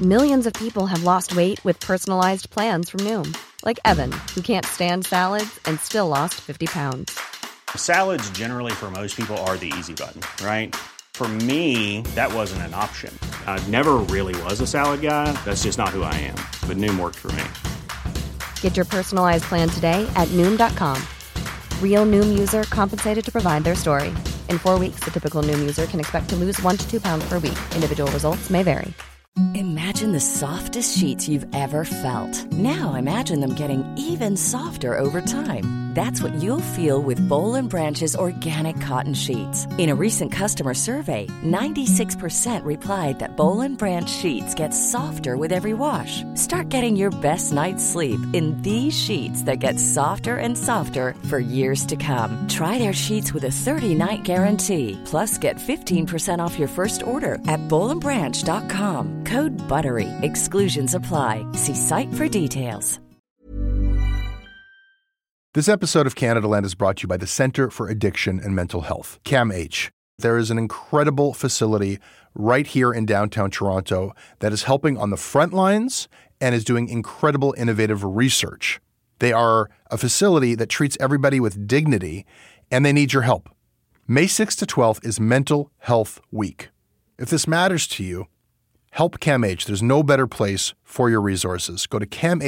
Millions of people have lost weight with personalized plans from Noom. Like Evan, who can't stand salads and still lost 50 pounds. Salads generally for most people are the easy button, right? For me, that wasn't an option. I never really was a salad guy. That's just not who I am. But Noom worked for me. Get your personalized plan today at Noom.com. Real Noom user compensated to provide their story. In 4 weeks, the typical Noom user can expect to lose 1 to 2 pounds per week. Individual results may vary. Imagine the softest sheets you've ever felt. Now imagine them getting even softer over time. That's what you'll feel with Boll & Branch's organic cotton sheets. In a recent customer survey, 96% replied that Boll & Branch sheets get softer with every wash. Start getting your best night's sleep in these sheets that get softer and softer for years to come. Try their sheets with a 30-night guarantee. Plus, get 15% off your first order at bollandbranch.com. Code BUTTERY. Exclusions apply. See site for details. This episode of Canada Land is brought to you by the Centre for Addiction and Mental Health, CAMH. There is an incredible facility right here in downtown Toronto that is helping on the front lines and is doing incredible innovative research. They are a facility that treats everybody with dignity, and they need your help. May 6th to 12th is Mental Health Week. If this matters to you, help CAMH. There's no better place for your resources. Go to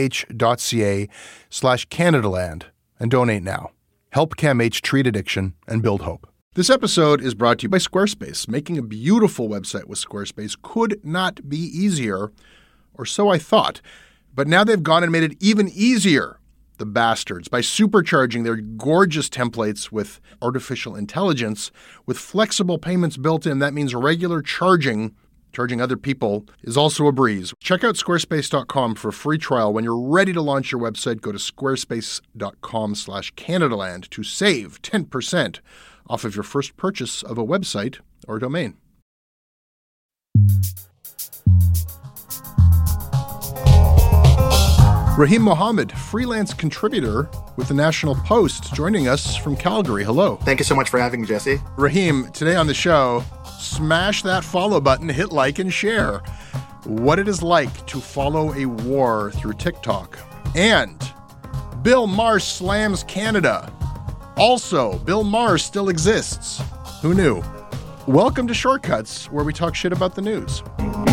camh.ca/CanadaLand and donate now. Help CAMH treat addiction and build hope. This episode is brought to you by Squarespace. Making a beautiful website with Squarespace could not be easier, or so I thought. But now they've gone and made it even easier, the bastards, by supercharging their gorgeous templates with artificial intelligence. With flexible payments built in, that means regular charging other people is also a breeze. Check out squarespace.com for a free trial. When you're ready to launch your website, go to squarespace.com/CanadaLand to save 10% off of your first purchase of a website or domain. Rahim Mohammed, freelance contributor with the National Post, joining us from Calgary. Hello. Thank you so much for having me, Jesse. Rahim, today on the show, smash that follow button, hit like and share. What it is like to follow a war through TikTok. And Bill Maher slams Canada. Also, Bill Maher still exists. Who knew? Welcome to Shortcuts, where we talk shit about the news.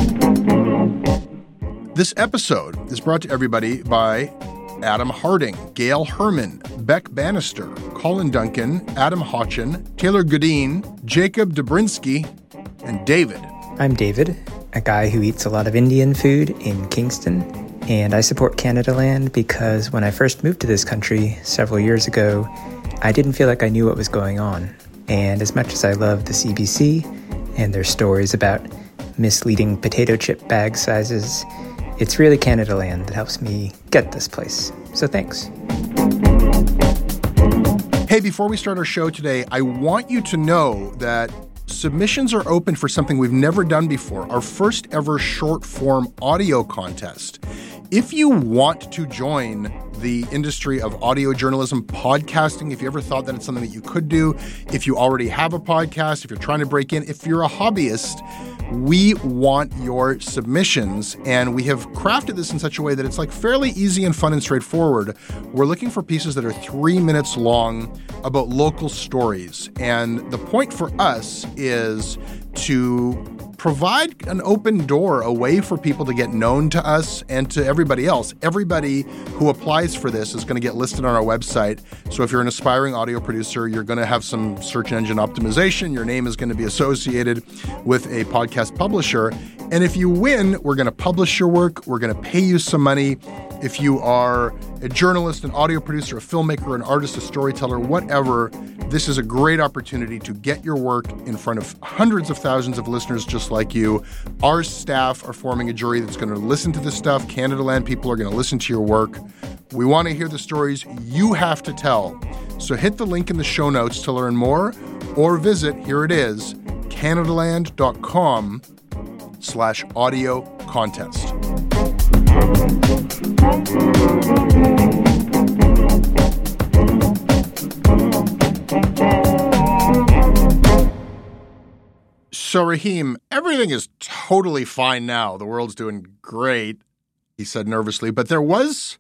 This episode is brought to everybody by Adam Harding, Gail Herman, Beck Bannister, Colin Duncan, Adam Hotchin, Taylor Goodine, Jacob Dobrinsky, and David. I'm David, a guy who eats a lot of Indian food in Kingston, and I support Canada Land because when I first moved to this country several years ago, I didn't feel like I knew what was going on. And as much as I love the CBC and their stories about misleading potato chip bag sizes, it's really Canada Land that helps me get this place. So thanks. Hey, before we start our show today, I want you to know that submissions are open for something we've never done before, our first ever short form audio contest. If you want to join the industry of audio journalism, podcasting, if you ever thought that it's something that you could do, if you already have a podcast, if you're trying to break in, if you're a hobbyist, we want your submissions, and we have crafted this in such a way that it's like fairly easy and fun and straightforward. We're looking for pieces that are 3 minutes long about local stories, and the point for us is to provide an open door, a way for people to get known to us and to everybody else. Everybody who applies for this is going to get listed on our website. So if you're an aspiring audio producer, you're going to have some search engine optimization. Your name is going to be associated with a podcast publisher. And if you win, we're going to publish your work. We're going to pay you some money. If you are a journalist, an audio producer, a filmmaker, an artist, a storyteller, whatever, this is a great opportunity to get your work in front of hundreds of thousands of listeners just like you. Our staff are forming a jury that's going to listen to this stuff. Canada Land people are going to listen to your work. We want to hear the stories you have to tell. So hit the link in the show notes to learn more, or visit, here it is, canadaland.com/audio contest. So, Raheem, everything is totally fine now. The world's doing great, he said nervously. But there was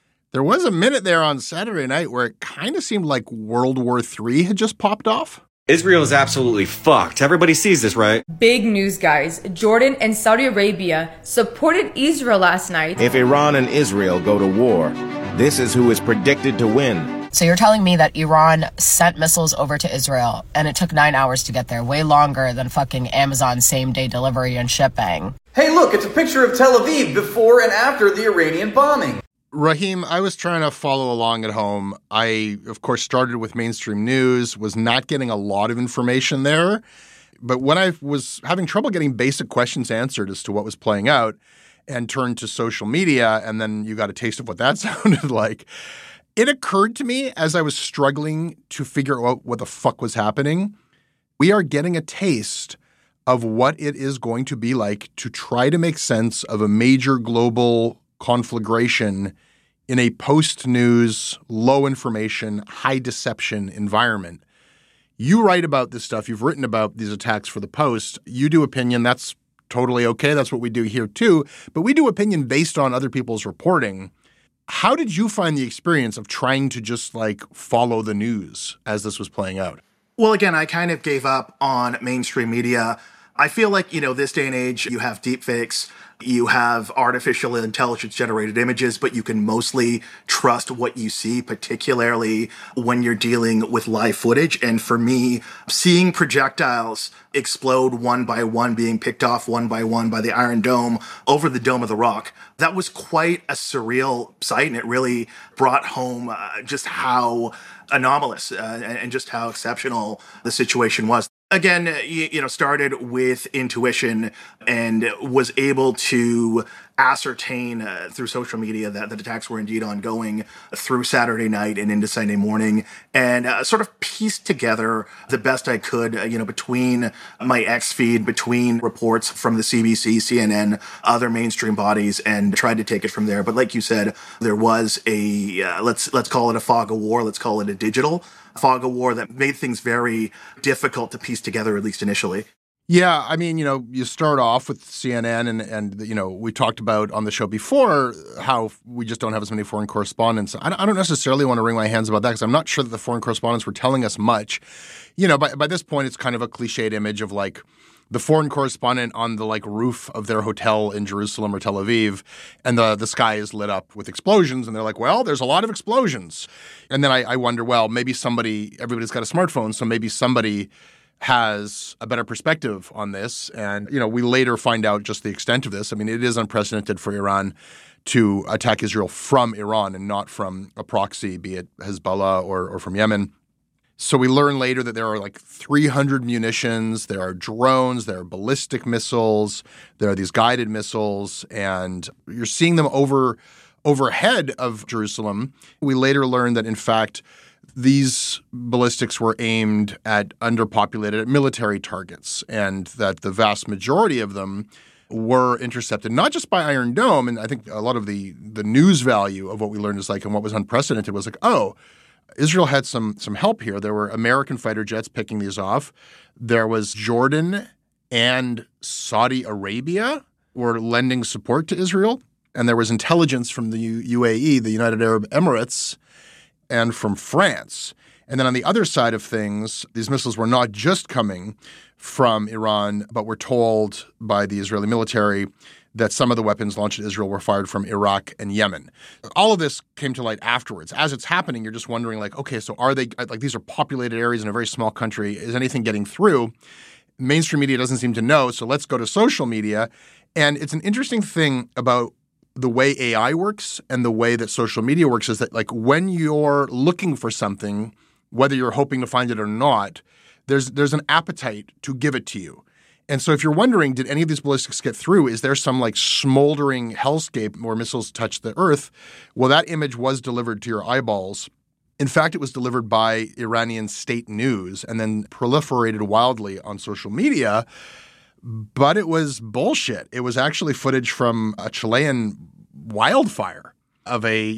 a minute there on Saturday night where it kind of seemed like World War III had just popped off. Israel is absolutely fucked. Everybody sees this, right? Big news, guys. Jordan and Saudi Arabia supported Israel last night. If Iran and Israel go to war, this is who is predicted to win. So you're telling me that Iran sent missiles over to Israel and it took 9 hours to get there, way longer than fucking Amazon same-day delivery and shipping. Hey, look, it's a picture of Tel Aviv before and after the Iranian bombing. Raheem, I was trying to follow along at home. I, of course, started with mainstream news, was not getting a lot of information there. But when I was having trouble getting basic questions answered as to what was playing out and turned to social media, and then you got a taste of what that sounded like, it occurred to me as I was struggling to figure out what the fuck was happening, we are getting a taste of what it is going to be like to try to make sense of a major global conflagration in a post-news, low information, high deception environment. You write about this stuff. You've written about these attacks for the Post. You do opinion. That's totally okay. That's what we do here too. But we do opinion based on other people's reporting. How did you find the experience of trying to just follow the news as this was playing out? Well, again, I kind of gave up on mainstream media. I feel like, this day and age, you have deepfakes, you have artificial intelligence generated images, but you can mostly trust what you see, particularly when you're dealing with live footage. And for me, seeing projectiles explode one by one, being picked off one by one by the Iron Dome over the Dome of the Rock, that was quite a surreal sight. And it really brought home just how anomalous and just how exceptional the situation was. Again, started with intuition and was able to ascertain through social media that the attacks were indeed ongoing through Saturday night and into Sunday morning, and sort of pieced together the best I could, between my X feed, between reports from the CBC, CNN, other mainstream bodies, and tried to take it from there. But like you said, there was a, let's call it a fog of war, let's call it a digital fog of war that made things very difficult to piece together, at least initially. Yeah, I mean, you start off with CNN and we talked about on the show before how we just don't have as many foreign correspondents. I don't necessarily want to wring my hands about that because I'm not sure that the foreign correspondents were telling us much. By this point, it's kind of a cliched image of the foreign correspondent on the roof of their hotel in Jerusalem or Tel Aviv, and the sky is lit up with explosions, and they're like, well, there's a lot of explosions. And then I wonder, well, maybe everybody's got a smartphone, so maybe somebody has a better perspective on this. And, we later find out just the extent of this. I mean, it is unprecedented for Iran to attack Israel from Iran and not from a proxy, be it Hezbollah or from Yemen. So we learn later that there are 300 munitions, there are drones, there are ballistic missiles, there are these guided missiles, and you're seeing them overhead of Jerusalem. We later learn that, in fact, these ballistics were aimed at underpopulated military targets, and that the vast majority of them were intercepted, not just by Iron Dome. And I think a lot of the news value of what we learned is and what was unprecedented was Israel had some help here. There were American fighter jets picking these off. There was Jordan and Saudi Arabia were lending support to Israel. And there was intelligence from the UAE, the United Arab Emirates, and from France. And then on the other side of things, these missiles were not just coming from Iran, but were told by the Israeli military that some of the weapons launched at Israel were fired from Iraq and Yemen. All of this came to light afterwards. As it's happening, you're just wondering, okay, so are they these are populated areas in a very small country. Is anything getting through? Mainstream media doesn't seem to know, so let's go to social media. And it's an interesting thing about the way AI works and the way that social media works is that when you're looking for something, whether you're hoping to find it or not, there's an appetite to give it to you. And so if you're wondering, did any of these ballistics get through? Is there some smoldering hellscape where missiles touch the earth? Well, that image was delivered to your eyeballs. In fact, it was delivered by Iranian state news and then proliferated wildly on social media. But it was bullshit. It was actually footage from a Chilean wildfire. of a,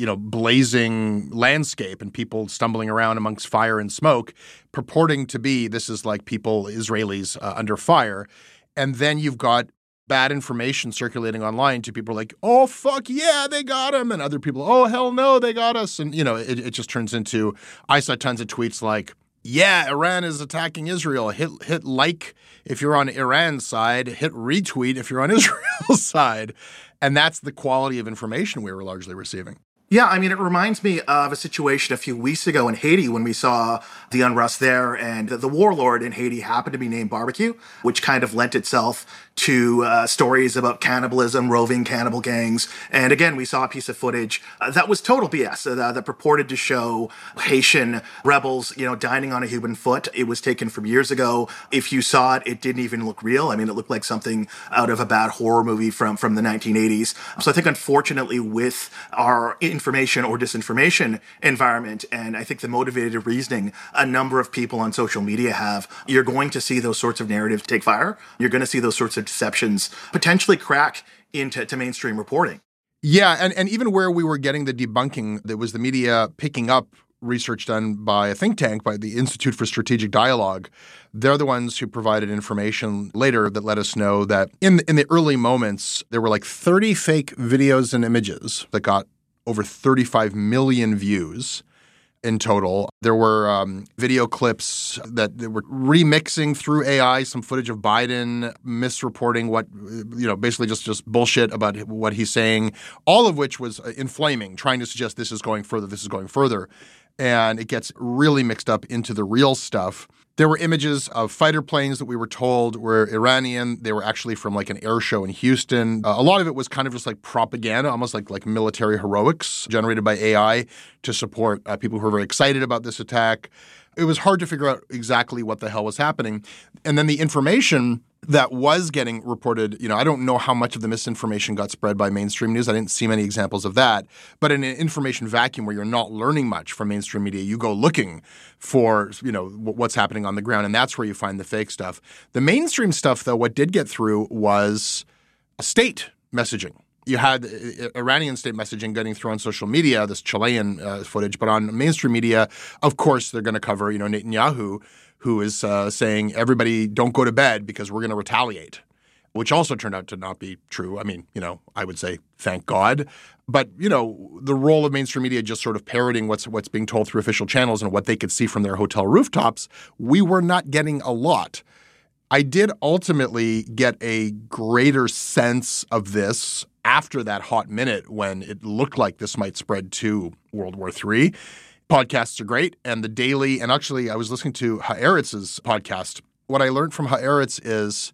blazing landscape and people stumbling around amongst fire and smoke, purporting to be, this is like people, Israelis, under fire. And then you've got bad information circulating online to people like, oh, fuck yeah, they got him. And other people, oh, hell no, they got us. And, it just turns into, I saw tons of tweets like, yeah, Iran is attacking Israel. Hit like if you're on Iran's side, hit retweet if you're on Israel's side. And that's the quality of information we were largely receiving. Yeah, I mean, it reminds me of a situation a few weeks ago in Haiti when we saw the unrest there, and the warlord in Haiti happened to be named Barbecue, which kind of lent itself to stories about cannibalism, roving cannibal gangs. And again, we saw a piece of footage that was total BS, that purported to show Haitian rebels, dining on a human foot. It was taken from years ago. If you saw it, it didn't even look real. I mean, it looked like something out of a bad horror movie from the 1980s. So I think, unfortunately, with our information or disinformation environment, and I think the motivated reasoning a number of people on social media have, you're going to see those sorts of narratives take fire. You're going to see those sorts of deceptions potentially crack into mainstream reporting. Yeah, and even where we were getting the debunking, there was the media picking up research done by a think tank, by the Institute for Strategic Dialogue. They're the ones who provided information later that let us know that in the early moments, there were like 30 fake videos and images that got over 35 million views in total. There were video clips that they were remixing through AI, some footage of Biden misreporting what, basically just bullshit about what he's saying, all of which was inflaming, trying to suggest this is going further. And it gets really mixed up into the real stuff. There were images of fighter planes that we were told were Iranian. They were actually from like an air show in Houston. A lot of it was kind of just like propaganda, almost like military heroics generated by AI to support people who were very excited about this attack. It was hard to figure out exactly what the hell was happening. And then the information that was getting reported, I don't know how much of the misinformation got spread by mainstream news. I didn't see many examples of that. But in an information vacuum where you're not learning much from mainstream media, you go looking for, what's happening on the ground, and that's where you find the fake stuff. The mainstream stuff, though, what did get through was state messaging. You had Iranian state messaging getting through on social media, this Chilean footage, but on mainstream media, of course, they're going to cover, Netanyahu, who is saying, everybody don't go to bed because we're going to retaliate, which also turned out to not be true. I mean, I would say thank God. But, the role of mainstream media just sort of parroting what's being told through official channels and what they could see from their hotel rooftops, we were not getting a lot. I did ultimately get a greater sense of this after that hot minute when it looked like this might spread to World War III. Podcasts are great, and the Daily, and actually I was listening to Haaretz's podcast. What I learned from Haaretz is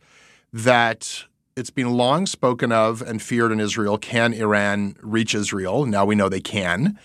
that it's been long spoken of and feared in Israel, can Iran reach Israel? Now we know they can.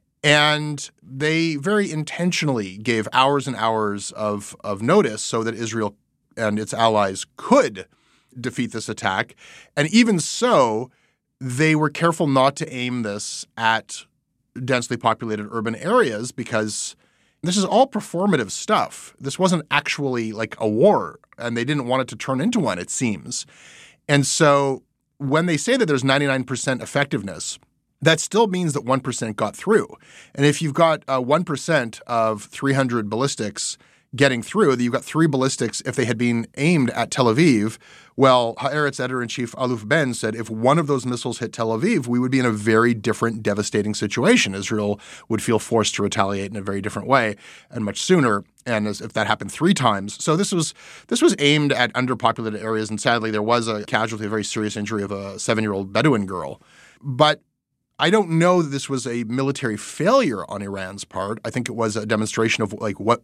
And they very intentionally gave hours and hours of notice so that Israel and its allies could defeat this attack. And even so, they were careful not to aim this at densely populated urban areas because this is all performative stuff. This wasn't actually like a war, and they didn't want it to turn into one, it seems. And so when they say that there's 99% effectiveness, that still means that 1% got through. And if you've got 1% of 300 ballistics getting through, you've got 3 ballistics if they had been aimed at Tel Aviv. Well, Haaretz editor-in-chief Aluf Ben said if one of those missiles hit Tel Aviv, we would be in a very different, devastating situation. Israel would feel forced to retaliate in a very different way and much sooner. And as if that happened 3 times. So this was aimed at underpopulated areas. And sadly, there was a casualty, a very serious injury of a 7-year-old Bedouin girl. But I don't know that this was a military failure on Iran's part. I think it was a demonstration of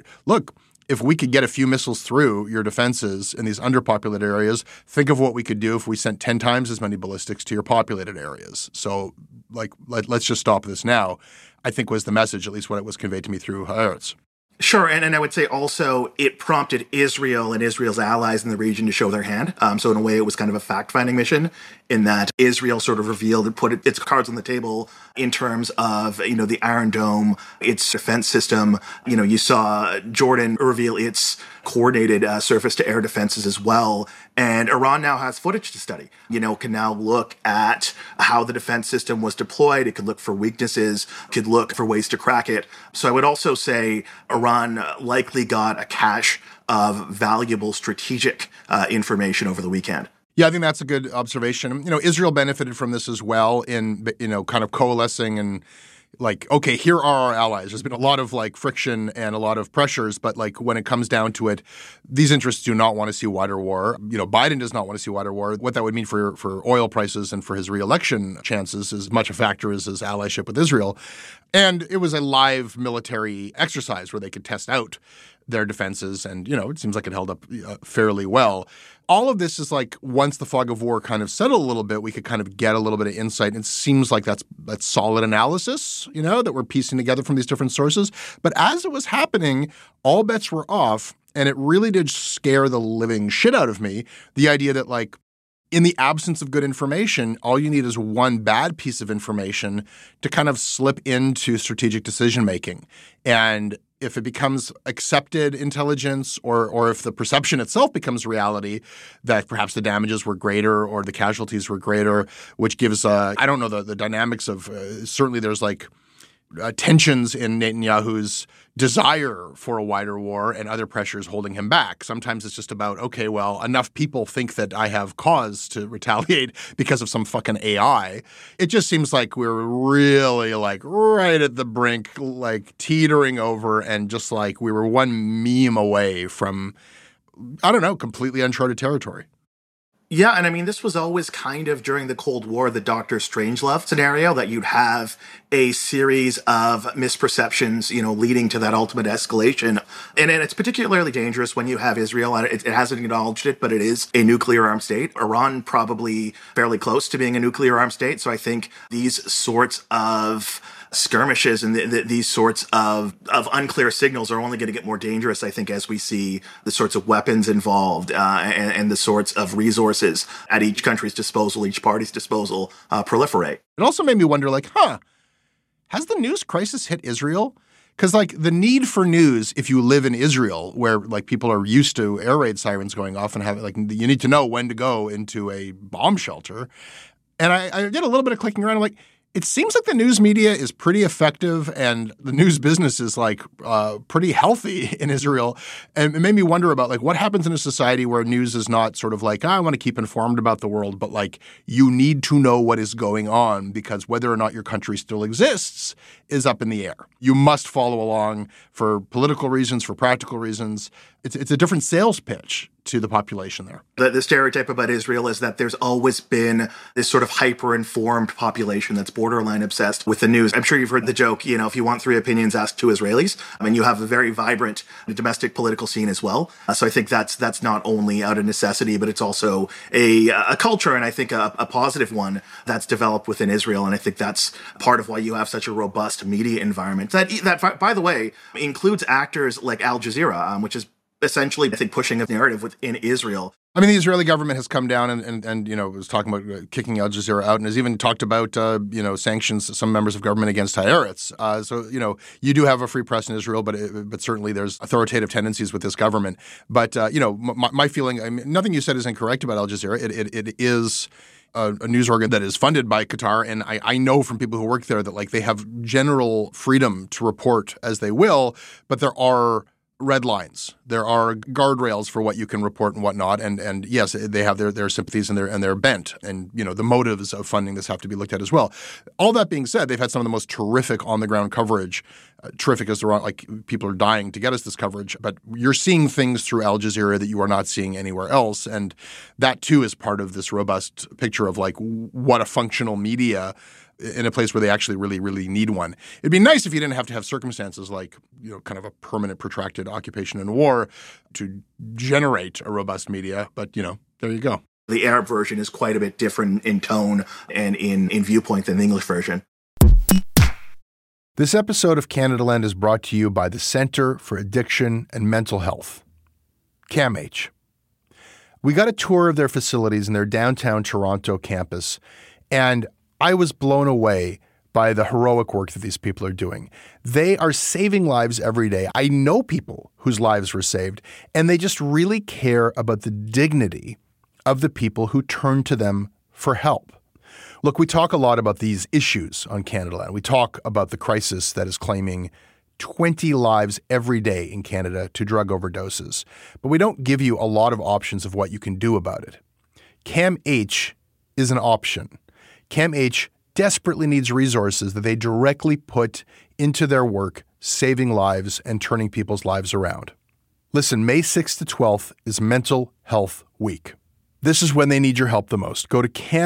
if we could get a few missiles through your defenses in these underpopulated areas, think of what we could do if we sent 10 times as many ballistics to your populated areas. So, let's just stop this now, I think was the message, at least what it was conveyed to me through Haaretz. Sure, and I would say also it prompted Israel and Israel's allies in the region to show their hand. So in a way, it was kind of a fact-finding mission in that Israel sort of revealed and put its cards on the table in terms of, the Iron Dome, its defense system. You saw Jordan reveal its coordinated surface-to-air defenses as well. And Iran now has footage to study, can now look at how the defense system was deployed. It could look for weaknesses, could look for ways to crack it. So I would also say Iran likely got a cache of valuable strategic information over the weekend. Yeah, I think that's a good observation. Israel benefited from this as well in, kind of coalescing and okay, here are our allies. There's been a lot of friction and a lot of pressures, but when it comes down to it, these interests do not want to see wider war. Biden does not want to see wider war. What that would mean for oil prices and for his reelection chances is much a factor as his allyship with Israel. And it was a live military exercise where they could test out their defenses, and it seems like it held up fairly well. All of this is once the fog of war kind of settled a little bit, we could kind of get a little bit of insight. It seems like that's solid analysis, that we're piecing together from these different sources. But as it was happening, all bets were off, and it really did scare the living shit out of me. The idea that in the absence of good information, all you need is one bad piece of information to kind of slip into strategic decision making. And if it becomes accepted intelligence or if the perception itself becomes reality that perhaps the damages were greater or the casualties were greater, which gives I don't know the dynamics of certainly there's tensions in Netanyahu's desire for a wider war and other pressures holding him back. Sometimes it's just about, okay, well, enough people think that I have cause to retaliate because of some fucking AI. It just seems like we're really right at the brink, teetering over, and just we were one meme away from, I don't know, completely uncharted territory. Yeah, and I mean, this was always kind of during the Cold War, the Dr. Strangelove scenario, that you'd have a series of misperceptions, leading to that ultimate escalation. And it's particularly dangerous when you have Israel, and it hasn't acknowledged it, but it is a nuclear armed state. Iran probably fairly close to being a nuclear armed state. So I think these sorts of skirmishes and these sorts of unclear signals are only going to get more dangerous, I think, as we see the sorts of weapons involved and the sorts of resources at each country's disposal, each party's disposal, proliferate. It also made me wonder, has the news crisis hit Israel? Because the need for news, if you live in Israel, where people are used to air raid sirens going off and have you need to know when to go into a bomb shelter. And I did a little bit of clicking around. I'm it seems like the news media is pretty effective and the news business is pretty healthy in Israel. And it made me wonder about what happens in a society where news is not sort of I want to keep informed about the world, but you need to know what is going on because whether or not your country still exists is up in the air. You must follow along for political reasons, for practical reasons. It's a different sales pitch to the population there. The stereotype about Israel is that there's always been this sort of hyper-informed population that's borderline obsessed with the news. I'm sure you've heard the joke, if you want 3 opinions, ask 2 Israelis. I mean, you have a very vibrant domestic political scene as well. So I think that's not only out of necessity, but it's also a culture, and I think a positive one that's developed within Israel. And I think that's part of why you have such a robust media environment. That by the way, includes actors like Al Jazeera, which is essentially, I think, pushing a narrative within Israel. I mean, the Israeli government has come down and was talking about kicking Al Jazeera out and has even talked about, sanctions some members of government against Haaretz. So, you do have a free press in Israel, but certainly there's authoritative tendencies with this government. But, my feeling, I mean, nothing you said is incorrect about Al Jazeera. It is a news organ that is funded by Qatar. And I know from people who work there that they have general freedom to report as they will, but there are red lines. There are guardrails for what you can report and whatnot. And yes, they have their sympathies and their bent. And, the motives of funding this have to be looked at as well. All that being said, they've had some of the most terrific on-the-ground coverage. Terrific is the wrong, people are dying to get us this coverage. But you're seeing things through Al Jazeera that you are not seeing anywhere else. And that, too, is part of this robust picture of, what a functional media in a place where they actually really, really need one. It'd be nice if you didn't have to have circumstances kind of a permanent protracted occupation and war to generate a robust media. But, there you go. The Arab version is quite a bit different in tone and in viewpoint than the English version. This episode of Canadaland is brought to you by the Centre for Addiction and Mental Health, CAMH. We got a tour of their facilities in their downtown Toronto campus, and I was blown away by the heroic work that these people are doing. They are saving lives every day. I know people whose lives were saved, and they just really care about the dignity of the people who turn to them for help. Look, we talk a lot about these issues on Canadaland. We talk about the crisis that is claiming 20 lives every day in Canada to drug overdoses. But we don't give you a lot of options of what you can do about it. CAMH is an option. CAMH desperately needs resources that they directly put into their work, saving lives and turning people's lives around. Listen, May 6th to 12th is Mental Health Week. This is when they need your help the most. Go to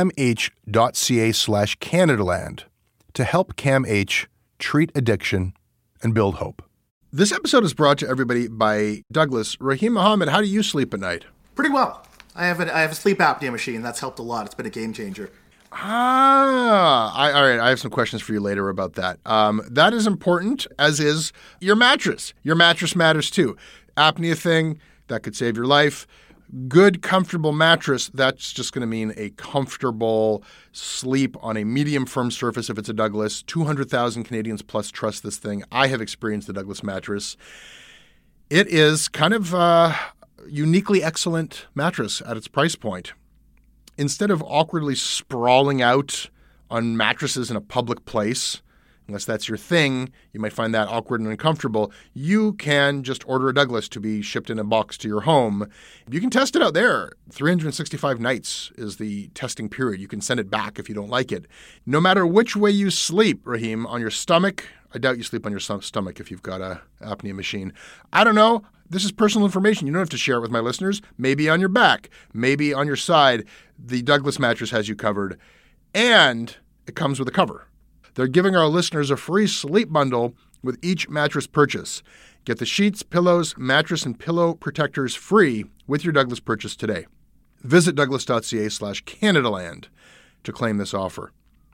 camh.ca/Canadaland to help CAMH treat addiction and build hope. This episode is brought to everybody by Douglas. Rahim Mohammed, how do you sleep at night? Pretty well. I have a sleep apnea machine. That's helped a lot. It's been a game changer. All right. I have some questions for you later about that. That is important, as is your mattress. Your mattress matters too. Apnea thing, that could save your life. Good, comfortable mattress, that's just going to mean a comfortable sleep on a medium firm surface if it's a Douglas. 200,000 Canadians plus trust this thing. I have experienced the Douglas mattress. It is kind of a uniquely excellent mattress at its price point. Instead of awkwardly sprawling out on mattresses in a public place, unless that's your thing, you might find that awkward and uncomfortable, you can just order a Douglas to be shipped in a box to your home. You can test it out there. 365 nights is the testing period. You can send it back if you don't like it. No matter which way you sleep, Rahim, on your stomach, I doubt you sleep on your stomach if you've got a apnea machine. I don't know. This is personal information. You don't have to share it with my listeners. Maybe on your back, maybe on your side. The Douglas mattress has you covered, and it comes with a cover. They're giving our listeners a free sleep bundle with each mattress purchase. Get the sheets, pillows, mattress, and pillow protectors free with your Douglas purchase today. Visit douglas.ca/Canadaland to claim this offer.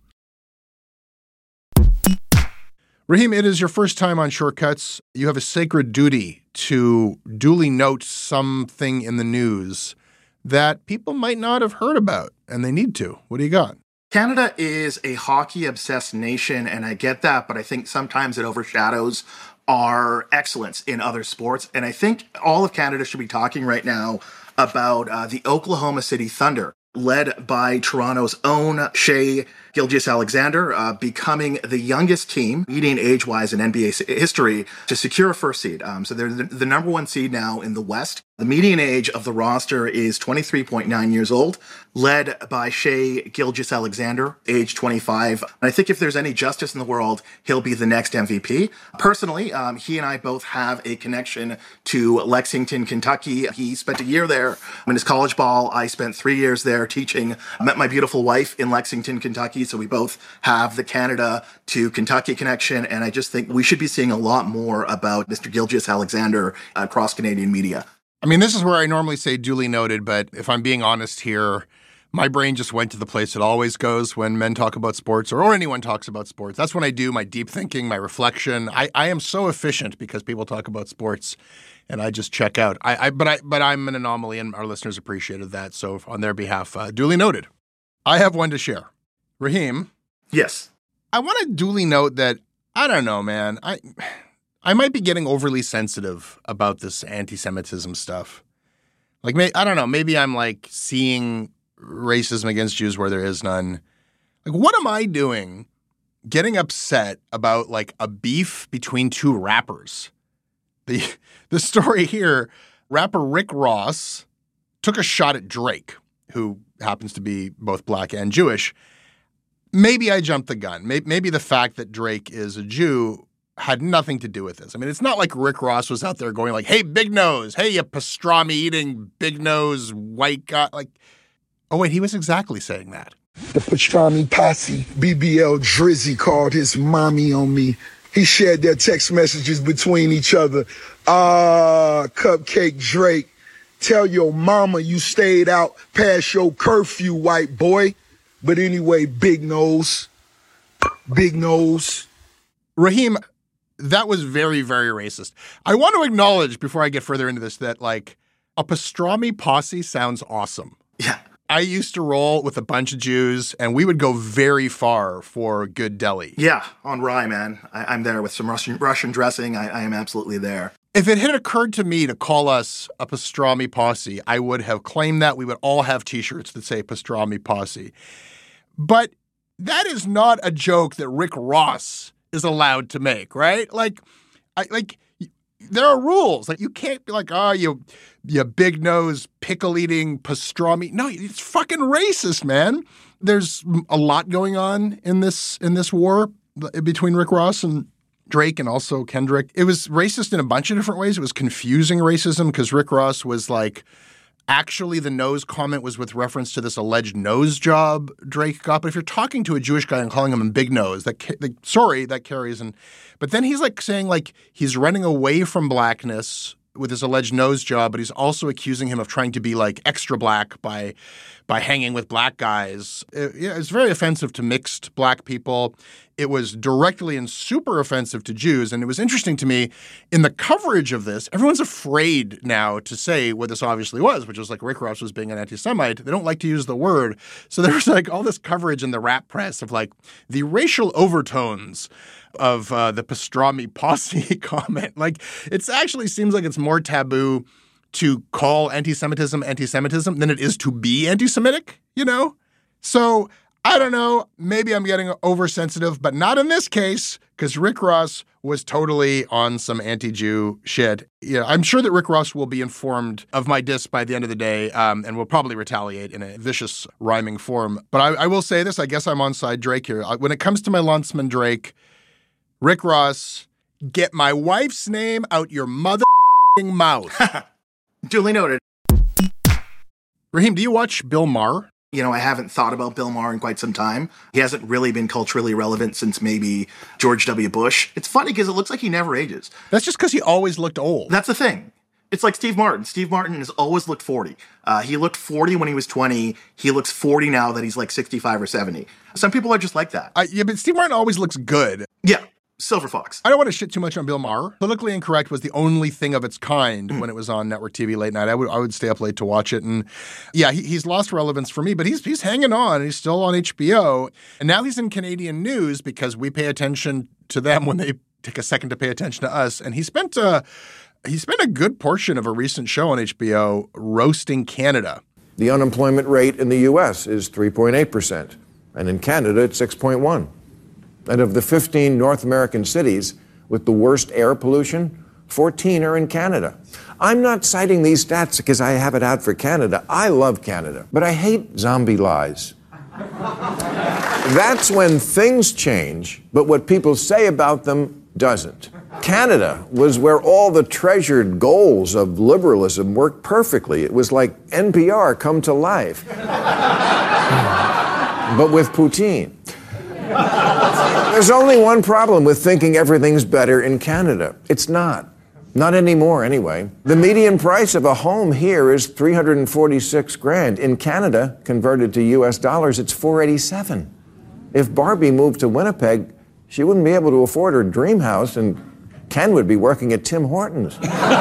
Rahim, it is your first time on Shortcuts. You have a sacred duty to duly note something in the news that people might not have heard about, and they need to. What do you got? Canada is a hockey-obsessed nation, and I get that, but I think sometimes it overshadows our excellence in other sports. And I think all of Canada should be talking right now about the Oklahoma City Thunder, led by Toronto's own Shai Gilgeous-Alexander, becoming the youngest team, median age-wise in NBA history, to secure a first seed. So they're the number one seed now in the West. The median age of the roster is 23.9 years old, led by Shai Gilgeous-Alexander, age 25. And I think if there's any justice in the world, he'll be the next MVP. Personally, he and I both have a connection to Lexington, Kentucky. He spent a year there in his college ball. I spent 3 years there teaching. I met my beautiful wife in Lexington, Kentucky. So we both have the Canada to Kentucky connection. And I just think we should be seeing a lot more about Mr. Gilgeous-Alexander across Canadian media. I mean, this is where I normally say duly noted, but if I'm being honest here, my brain just went to the place it always goes when men talk about sports or anyone talks about sports. That's when I do my deep thinking, my reflection. I am so efficient because people talk about sports and I just check out. But I'm an anomaly and our listeners appreciated that. So on their behalf, duly noted. I have one to share. Rahim? Yes. I want to duly note that, I don't know, man. I might be getting overly sensitive about this anti-Semitism stuff. Like, I don't know, maybe I'm like seeing racism against Jews where there is none. Like, what am I doing getting upset about like a beef between two rappers? The story here, rapper Rick Ross took a shot at Drake, who happens to be both black and Jewish. Maybe I jumped the gun. Maybe the fact that Drake is a Jew had nothing to do with this. I mean, it's not like Rick Ross was out there going like, hey, big nose, hey, you pastrami-eating, big nose, white guy. Like, oh, wait, he was exactly saying that. The pastrami posse, BBL Drizzy called his mommy on me. He shared their text messages between each other. Cupcake Drake, tell your mama you stayed out past your curfew, white boy. But anyway, big nose. Big nose. Rahim, that was very, very racist. I want to acknowledge before I get further into this that like a pastrami posse sounds awesome. Yeah. I used to roll with a bunch of Jews and we would go very far for good deli. Yeah, on Rye, man. I'm there with some Russian dressing. I am absolutely there. If it had occurred to me to call us a pastrami posse, I would have claimed that. We would all have T-shirts that say pastrami posse. But that is not a joke that Rick Ross is allowed to make, right? There are rules. Like, you can't be like, oh, you big nose pickle eating pastrami. No, it's fucking racist, man. There's a lot going on in this war between Rick Ross and Drake and also Kendrick. It was racist in a bunch of different ways. It was confusing racism because Rick Ross was like, actually the nose comment was with reference to this alleged nose job Drake got. But if you're talking to a Jewish guy and calling him a big nose, that carries. But then he's like saying like he's running away from blackness with his alleged nose job, but he's also accusing him of trying to be like extra black by hanging with black guys. It's very offensive to mixed black people. It was directly and super offensive to Jews. And it was interesting to me in the coverage of this, everyone's afraid now to say what this obviously was, which was like Rick Ross was being an anti-Semite. They don't like to use the word. So there was like all this coverage in the rap press of like the racial overtones of the pastrami posse comment. Like, it actually seems like it's more taboo to call anti-Semitism than it is to be anti-Semitic, you know? So I don't know. Maybe I'm getting oversensitive, but not in this case, because Rick Ross was totally on some anti-Jew shit. Yeah, I'm sure that Rick Ross will be informed of my diss by the end of the day and will probably retaliate in a vicious rhyming form. But I will say this. I guess I'm on side Drake here. When it comes to my Landsman Drake, Rick Ross, get my wife's name out your mother-ing mouth. Duly noted. Raheem, do you watch Bill Maher? You know, I haven't thought about Bill Maher in quite some time. He hasn't really been culturally relevant since maybe George W. Bush. It's funny because it looks like he never ages. That's just because he always looked old. That's the thing. It's like Steve Martin. Steve Martin has always looked 40. He looked 40 when he was 20. He looks 40 now that he's like 65 or 70. Some people are just like that. Yeah, but Steve Martin always looks good. Yeah. Silver Fox. I don't want to shit too much on Bill Maher. Politically Incorrect was the only thing of its kind when it was on network TV late night. I would stay up late to watch it. And yeah, he's lost relevance for me, but he's hanging on. He's still on HBO. And now he's in Canadian news because we pay attention to them when they take a second to pay attention to us. And he spent a good portion of a recent show on HBO roasting Canada. The unemployment rate in the U.S. is 3.8%, and in Canada it's 6.1%. And of the 15 North American cities with the worst air pollution, 14 are in Canada. I'm not citing these stats because I have it out for Canada. I love Canada, but I hate zombie lies. That's when things change, but what people say about them doesn't. Canada was where all the treasured goals of liberalism worked perfectly. It was like NPR come to life, but with poutine. There's only one problem with thinking everything's better in Canada. It's not. Not anymore, anyway. The median price of a home here is $346,000. In Canada, converted to U.S. dollars, it's $487,000. If Barbie moved to Winnipeg, she wouldn't be able to afford her dream house, and Ken would be working at Tim Hortons.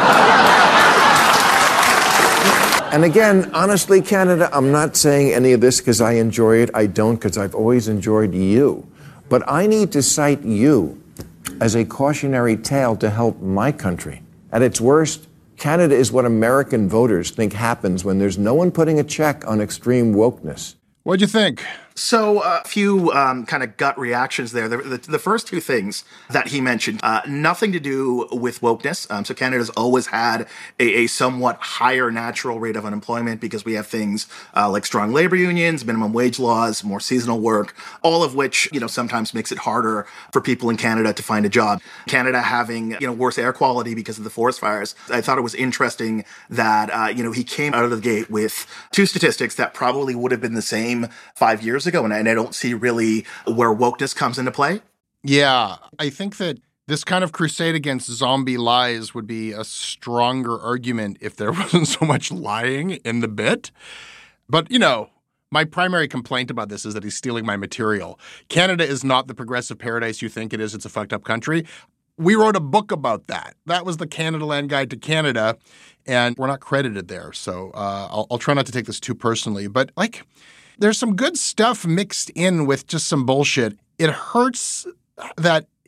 And again, honestly, Canada, I'm not saying any of this because I enjoy it. I don't because I've always enjoyed you. But I need to cite you as a cautionary tale to help my country. At its worst, Canada is what American voters think happens when there's no one putting a check on extreme wokeness. What'd you think? So a few kind of gut reactions there. The first two things that he mentioned, nothing to do with wokeness. So Canada's always had a somewhat higher natural rate of unemployment because we have things like strong labor unions, minimum wage laws, more seasonal work, all of which, sometimes makes it harder for people in Canada to find a job. Canada having, worse air quality because of the forest fires. I thought it was interesting that, he came out of the gate with two statistics that probably would have been the same 5 years ago, and I don't see really where wokeness comes into play. Yeah, I think that this kind of crusade against zombie lies would be a stronger argument if there wasn't so much lying in the bit. But, my primary complaint about this is that he's stealing my material. Canada is not the progressive paradise you think it is. It's a fucked up country. We wrote a book about that. That was the Canada Land Guide to Canada, and we're not credited there. So I'll try not to take this too personally. But, there's some good stuff mixed in with just some bullshit. It hurts that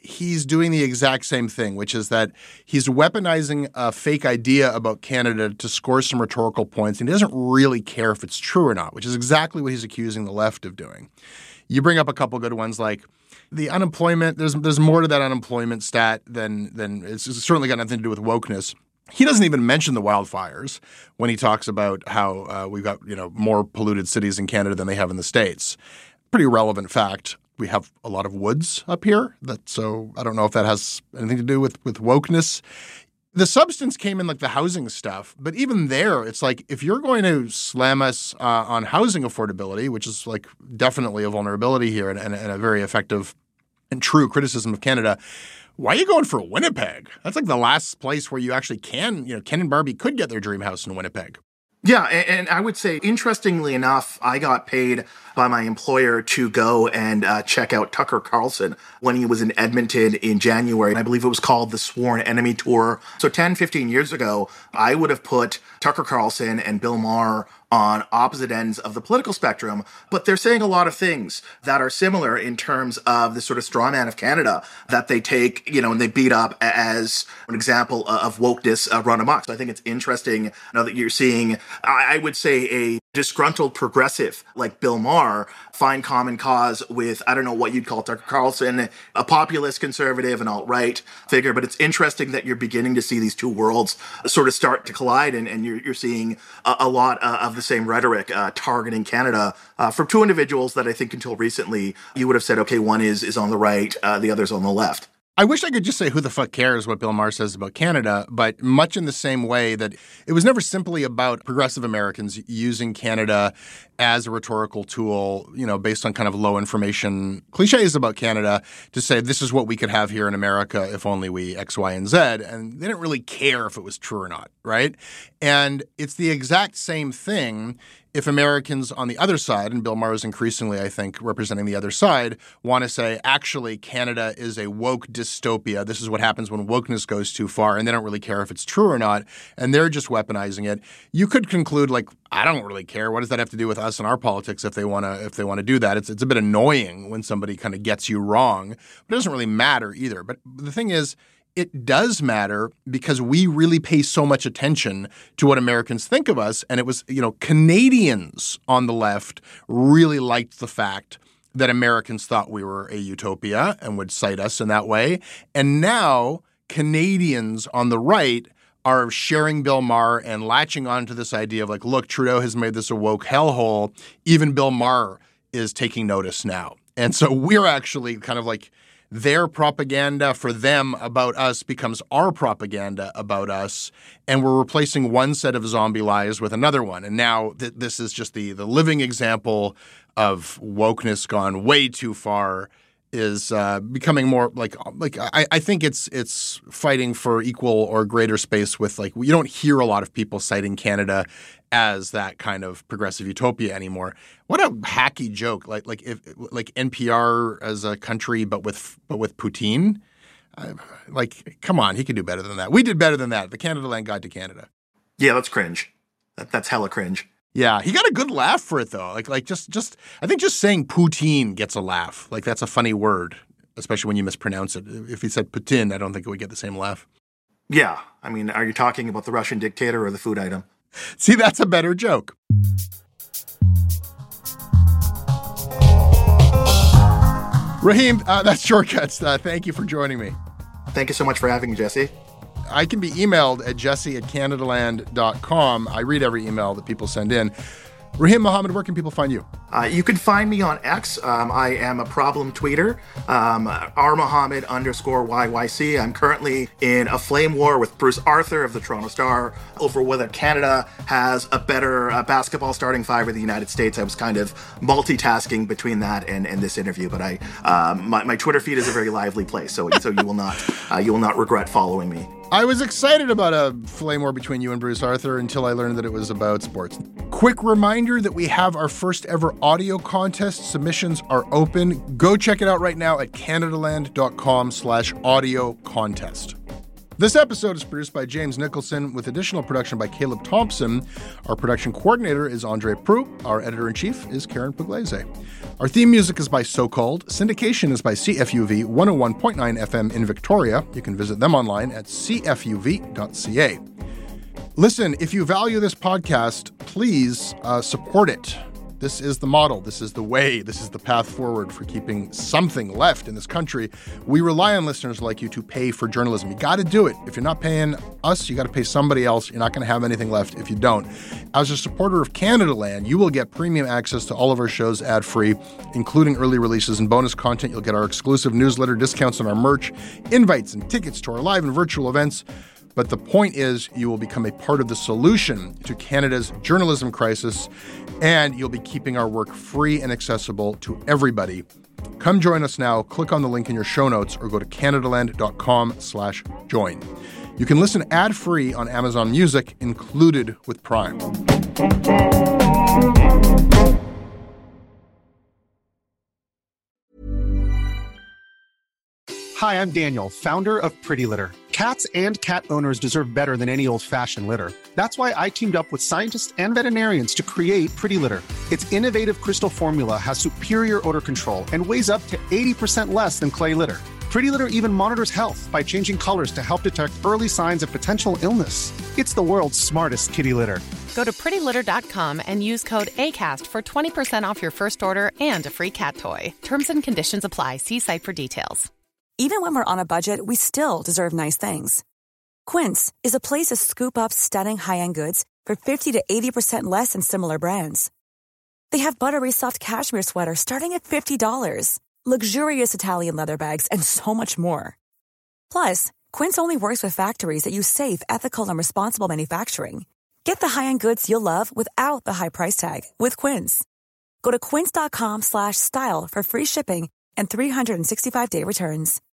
he's doing the exact same thing, which is that he's weaponizing a fake idea about Canada to score some rhetorical points, and he doesn't really care if it's true or not, which is exactly what he's accusing the left of doing. You bring up a couple good ones like the unemployment. There's more to that unemployment stat than it's certainly got nothing to do with wokeness. He doesn't even mention the wildfires when he talks about how we've got more polluted cities in Canada than they have in the States. Pretty relevant fact. We have a lot of woods up here, so I don't know if that has anything to do with wokeness. The substance came in like the housing stuff, but even there, it's like if you're going to slam us on housing affordability, which is like definitely a vulnerability here and a very effective and true criticism of Canada, why are you going for Winnipeg? That's like the last place where you actually can, Ken and Barbie could get their dream house in Winnipeg. Yeah, and I would say, interestingly enough, I got paid by my employer to go and check out Tucker Carlson when he was in Edmonton in January. I believe it was called the Sworn Enemy Tour. So 10, 15 years ago, I would have put Tucker Carlson and Bill Maher on opposite ends of the political spectrum, but they're saying a lot of things that are similar in terms of the sort of straw man of Canada that they take, and they beat up as an example of wokeness run amok. So I think it's interesting now that you're seeing, I would say, a disgruntled progressive like Bill Maher find common cause with, I don't know what you'd call Tucker Carlson, a populist conservative, an alt-right figure, but it's interesting that you're beginning to see these two worlds sort of start to collide, and you're seeing a lot of the same rhetoric targeting Canada from two individuals that I think until recently you would have said, okay, one is on the right, the other's on the left. I wish I could just say who the fuck cares what Bill Maher says about Canada, but much in the same way that it was never simply about progressive Americans using Canada as a rhetorical tool, based on kind of low information cliches about Canada to say this is what we could have here in America if only we X, Y, and Z. And they didn't really care if it was true or not, right? And it's the exact same thing if Americans on the other side, and Bill Maher is increasingly, I think, representing the other side, want to say, actually, Canada is a woke dystopia. This is what happens when wokeness goes too far, and they don't really care if it's true or not, and they're just weaponizing it. You could conclude, like, I don't really care. What does that have to do with us and our politics if they want to do that? It's a bit annoying when somebody kind of gets you wrong, but it doesn't really matter either. But the thing is, it does matter because we really pay so much attention to what Americans think of us. And it was, Canadians on the left really liked the fact that Americans thought we were a utopia and would cite us in that way. And now Canadians on the right are sharing Bill Maher and latching onto this idea of like, look, Trudeau has made this a woke hellhole. Even Bill Maher is taking notice now. And so we're actually kind of like, their propaganda for them about us becomes our propaganda about us, and we're replacing one set of zombie lies with another one. And now this is just the living example of wokeness gone way too far is becoming more like I think it's fighting for equal or greater space with like you don't hear a lot of people citing Canada as that kind of progressive utopia anymore. What a hacky joke! Like NPR as a country, but with Putin. Come on, he could do better than that. We did better than that. The Canada Land Guide to Canada. Yeah, that's cringe. That's hella cringe. Yeah, he got a good laugh for it though. Just I think just saying Putin gets a laugh. Like that's a funny word, especially when you mispronounce it. If he said Putin, I don't think it would get the same laugh. Yeah, I mean, are you talking about the Russian dictator or the food item? See, that's a better joke. Raheem, that's Shortcuts. Thank you for joining me. Thank you so much for having me, Jesse. I can be emailed at jesse@canadaland.com. I read every email that people send in. Raheem Mohammed, where can people find you? You can find me on X. I am a problem tweeter, rmohammed_YYC. I'm currently in a flame war with Bruce Arthur of the Toronto Star over whether Canada has a better basketball starting five or the United States. I was kind of multitasking between that and this interview, but my Twitter feed is a very lively place, so you will not regret following me. I was excited about a flame war between you and Bruce Arthur until I learned that it was about sports. Quick reminder that we have our first ever audio contest. Submissions are open. Go check it out right now at canadaland.com/audio contest. This episode is produced by James Nicholson with additional production by Caleb Thompson. Our production coordinator is Andre Proulx. Our editor-in-chief is Karen Pugliese. Our theme music is by So Called. Syndication is by CFUV 101.9 FM in Victoria. You can visit them online at cfuv.ca. Listen, if you value this podcast, please support it. This is the model. This is the way. This is the path forward for keeping something left in this country. We rely on listeners like you to pay for journalism. You got to do it. If you're not paying us, you got to pay somebody else. You're not going to have anything left if you don't. As a supporter of Canadaland, you will get premium access to all of our shows ad-free, including early releases and bonus content. You'll get our exclusive newsletter, discounts on our merch, invites and tickets to our live and virtual events. But the point is, you will become a part of the solution to Canada's journalism crisis, and you'll be keeping our work free and accessible to everybody. Come join us now. Click on the link in your show notes or go to canadaland.com/join. You can listen ad-free on Amazon Music, included with Prime. Hi, I'm Daniel, founder of Pretty Litter. Cats and cat owners deserve better than any old-fashioned litter. That's why I teamed up with scientists and veterinarians to create Pretty Litter. Its innovative crystal formula has superior odor control and weighs up to 80% less than clay litter. Pretty Litter even monitors health by changing colors to help detect early signs of potential illness. It's the world's smartest kitty litter. Go to prettylitter.com and use code ACAST for 20% off your first order and a free cat toy. Terms and conditions apply. See site for details. Even when we're on a budget, we still deserve nice things. Quince is a place to scoop up stunning high-end goods for 50 to 80% less than similar brands. They have buttery soft cashmere sweaters starting at $50, luxurious Italian leather bags, and so much more. Plus, Quince only works with factories that use safe, ethical, and responsible manufacturing. Get the high-end goods you'll love without the high price tag with Quince. Go to quince.com/style for free shipping and 365-day returns.